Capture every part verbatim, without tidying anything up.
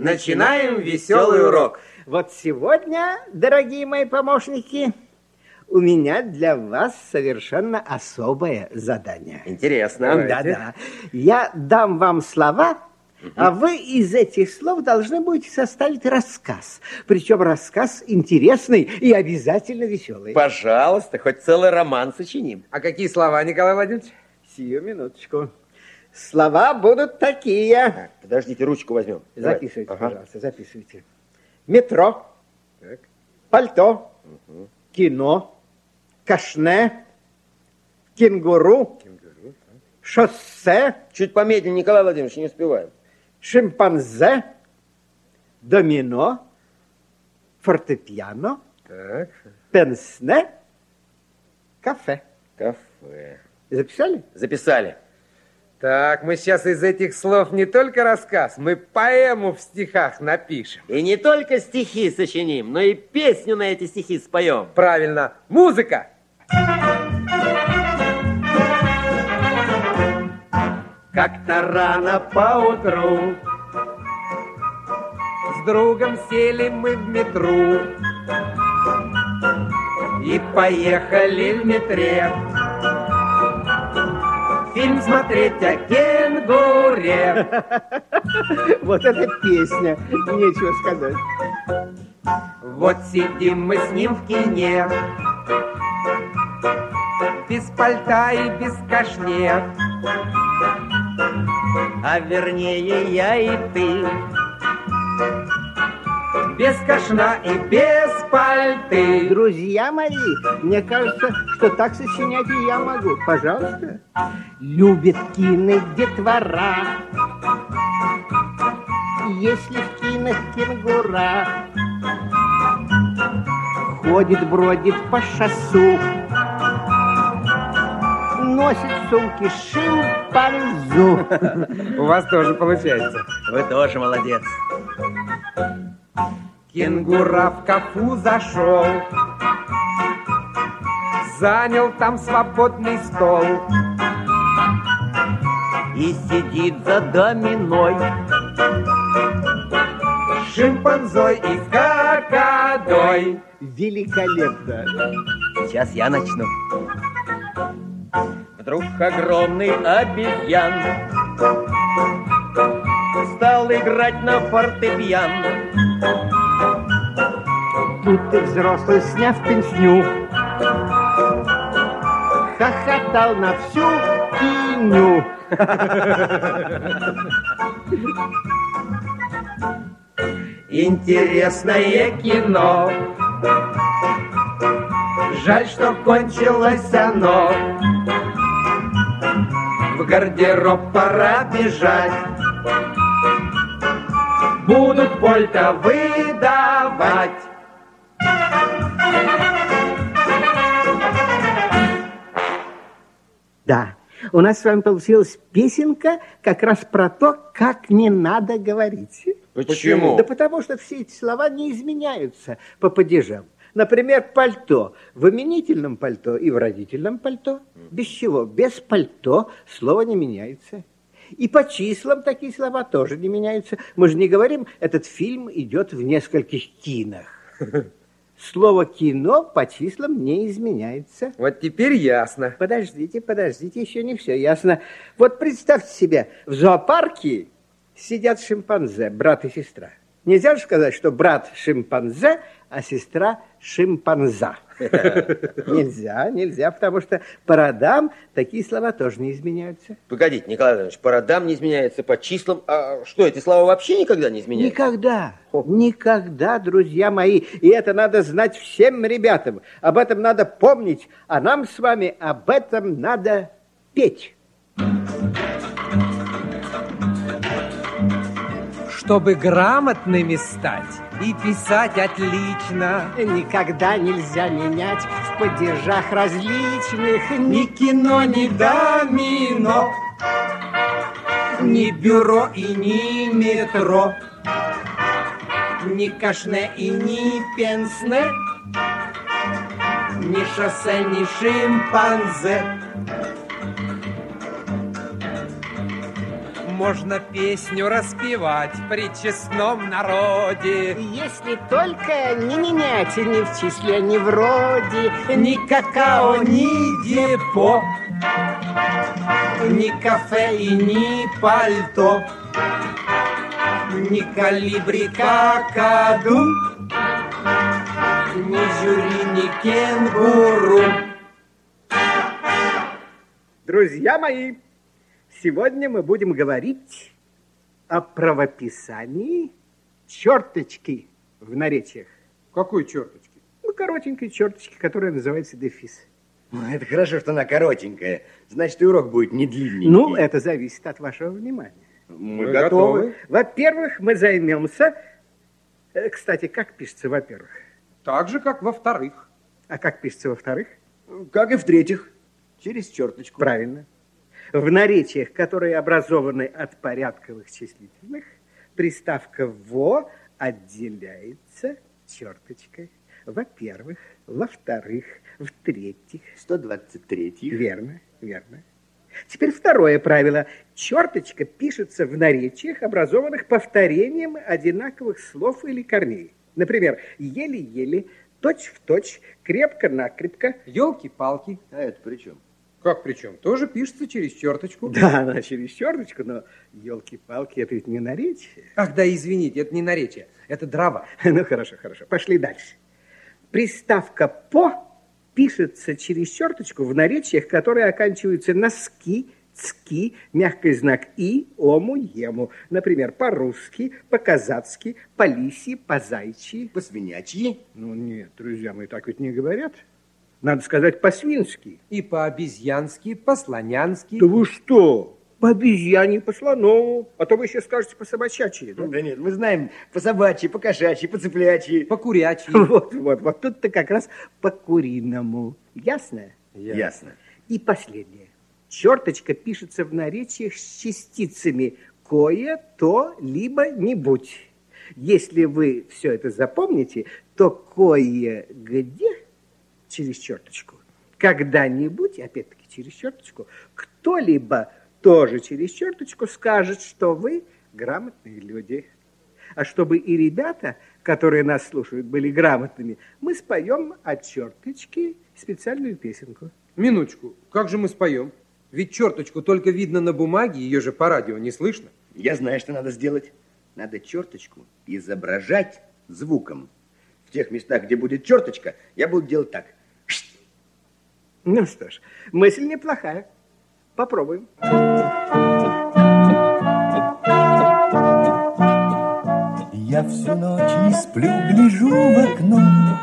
Начинаем веселый урок. Вот сегодня, дорогие мои помощники, у меня для вас совершенно особое задание. Интересно. Да, да. Я дам вам слова, угу. а вы из этих слов должны будете составить рассказ. Причем рассказ интересный и обязательно веселый. Пожалуйста, хоть целый роман сочиним. А какие слова, Николай Владимирович? Сию минуточку. Слова будут такие. Так, подождите, ручку возьмем. Записывайте, Давай. пожалуйста, ага. записывайте. Метро, так. Пальто, угу. кино, кашне, кенгуру, Кенгуру, так. шоссе. Чуть помедленнее, Николай Владимирович, не успеваем. Шимпанзе, домино, фортепиано, Так. пенсне, кафе. Кафе. Записали? Записали. Так, мы сейчас из этих слов не только рассказ, мы поэму в стихах напишем. И не только стихи сочиним, но и песню на эти стихи споем. Правильно. Музыка! Как-то рано поутру с другом сели мы в метро и поехали в метре фильм смотреть о кенгуре. Вот это песня, нечего сказать. Вот сидим мы с ним в кине, без пальта и без кашне, А вернее я и ты. без кашна и без пальты. Друзья мои, мне кажется, что так сочинять и я могу. Пожалуйста. Любит кино детвора, если в кинах кенгура ходит, бродит по шоссу, носит сумки шимпанзу. У вас тоже получается. Вы тоже молодец. Кенгура в кафу зашел, занял там свободный стол И сидит за доминой, шимпанзой и какадой. Великолепно. Сейчас я начну. Вдруг огромный обезьян стал играть на фортепиано. Тут и взрослый, сняв пенсню, хохотал на всю киню. Интересное кино, жаль, что кончилось оно. В гардероб пора бежать, будут польта выдавать. Да, у нас с вами получилась песенка как раз про то, как не надо говорить. Почему? Да потому что все эти слова не изменяются по падежам. Например, пальто. В именительном пальто и в родительном пальто. Без чего? Без пальто слово не меняется. И по числам такие слова тоже не меняются. Мы же не говорим, этот фильм идет в нескольких кинах. Слово «кино» по числам не изменяется. Вот теперь ясно. Подождите, подождите, еще не все ясно. Вот представьте себе, в зоопарке сидят шимпанзе, брат и сестра. Нельзя же сказать, что брат шимпанзе, а сестра шимпанза. Нельзя, нельзя, потому что по родам такие слова тоже не изменяются. Погодите, Николай Владимирович, по родам не изменяется, по числам. А что, эти слова вообще никогда не изменяются? Никогда, никогда, друзья мои. И это надо знать всем ребятам. Об этом надо помнить, а нам с вами об этом надо петь. Чтобы грамотными стать и писать отлично, Никогда нельзя менять в падежах различных ни кино, ни домино, ни бюро и ни метро, ни кашне и ни пенсне, ни шоссе, ни шимпанзе. можно песню распевать при честном народе. Если только не менять ни в числе, ни в роде, Ни какао, ни депо, ни кафе и ни пальто, ни калибри, какаду, ни жюри, ни кенгуру. Друзья мои, сегодня мы будем говорить о правописании черточки в наречиях. Какой черточки? Ну, коротенькой черточки, которая называется дефис. Это хорошо, что она коротенькая. Значит, и урок будет не длинненький. Ну, это зависит от вашего внимания. Мы, Мы готовы. готовы. Во-первых, мы займемся... э, Кстати, как пишется во-первых? Так же, как во-вторых. А как пишется во-вторых? Как и в-третьих. Через черточку. Правильно. В наречиях, которые образованы от порядковых числительных, приставка «во» отделяется черточкой. Во-первых, во-вторых, в-третьих. сто двадцать третий. Верно, верно. Теперь второе правило. Черточка пишется в наречиях, образованных повторением одинаковых слов или корней. Например, еле-еле, точь-в-точь, крепко-накрепко. Елки-палки. А это при чем? Как при чем? Тоже пишется через черточку. Да, она через черточку, но елки-палки, это ведь не наречие. Ах, да, извините, это не наречие, это дрова. Ну, хорошо, хорошо. Пошли дальше. Приставка «по» пишется через черточку в наречиях, которые оканчиваются на «ски», «цки», мягкий знак «и», «ому», «ему». Например, по-русски, по-казацки, по-лиси, по-зайчи. По-свинячьи. Ну, нет, друзья мои, так ведь не говорят. Надо сказать по-свински. И по-обезьянски, по-слонянски. Да вы что? По обезьяне, по слонову. А то вы еще скажете по-собачачьи. Да? Да нет, мы знаем по-собачьи, по-кошачьи, по-цыплячьи. По-курячьи. Вот, вот, вот тут-то как раз по-куриному. Ясно? Ясно. И последнее. Черточка пишется в наречиях с частицами «кое», «то», либо «нибудь». Если вы все это запомните, то «кое-где» через черточку, когда-нибудь, опять-таки через черточку, кто-либо тоже через черточку скажет, что вы грамотные люди. А чтобы и ребята, которые нас слушают, были грамотными, мы споем от черточки специальную песенку. Минуточку, как же мы споем? Ведь черточку только видно на бумаге, ее же по радио не слышно. Я знаю, что надо сделать. Надо черточку изображать звуком. В тех местах, где будет черточка, я буду делать так. Ну что ж, мысль неплохая. Попробуем. Я всю ночь не сплю, гляжу в окно.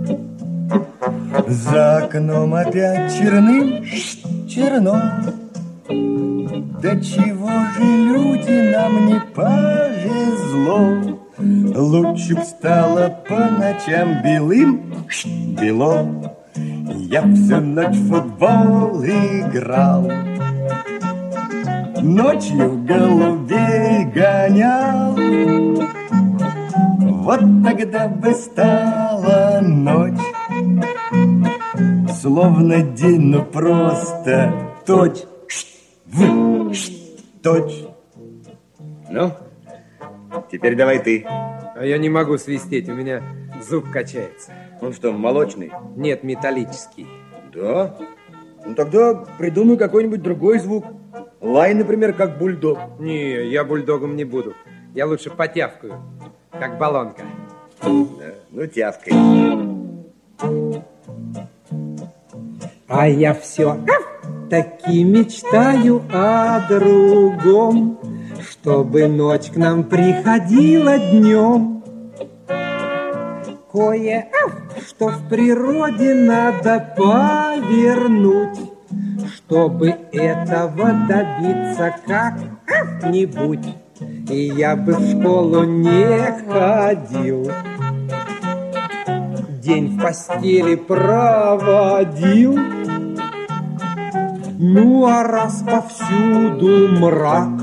За окном опять черным черно. Да чего же люди нам не повезло? Лучше б стало по ночам белым бело. Я всю ночь в футбол играл, ночью голубей гонял. Вот тогда бы стала ночь, словно день, ну просто точь в точь. Ну, теперь давай ты. А я не могу свистеть, у меня зуб качается. Он что, молочный? Нет, металлический. Да? Ну тогда придумай какой-нибудь другой звук. Лай, например, как бульдог. Не, я бульдогом не буду. Я лучше потявкаю, как баллонка. Да, ну тявкай. А я все таки мечтаю о другом, чтобы ночь к нам приходила днем. Кое, что в природе надо повернуть, чтобы этого добиться как-нибудь. И я бы в школу не ходил, день в постели проводил. Ну, а раз повсюду мрак,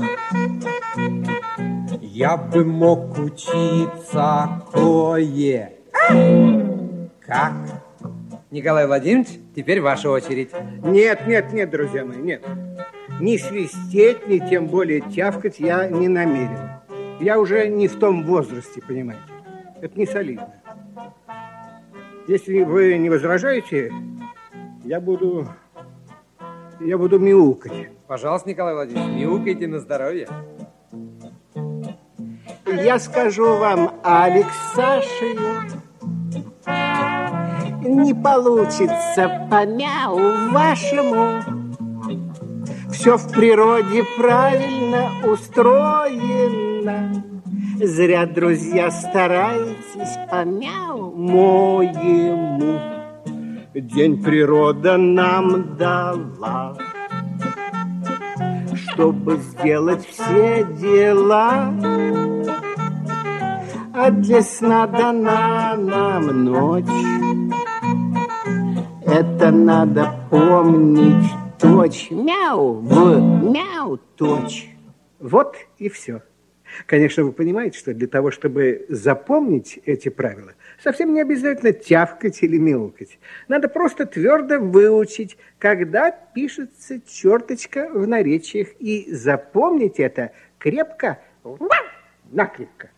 я бы мог учиться кое как. Николай Владимирович, теперь ваша очередь. Нет, нет, нет, друзья мои, нет. Ни свистеть, ни тем более тявкать я не намерен. Я уже не в том возрасте, понимаете. Это не солидно. Если вы не возражаете, я буду... Я буду мяукать. Пожалуйста, Николай Владимирович, мяукайте на здоровье. Я скажу вам, Алексашею, не получится по мяу вашему. Все в природе правильно устроено. Зря, друзья, стараетесь по мяу моему. День природа нам дала, чтобы сделать все дела. А для сна дана нам ночь. Это надо помнить точь. Мяу, в мяу, точь. Вот и все. Конечно, вы понимаете, что для того, чтобы запомнить эти правила, совсем не обязательно тявкать или мяукать. Надо просто твердо выучить, когда пишется черточка в наречиях, и запомнить это крепко, накрепко.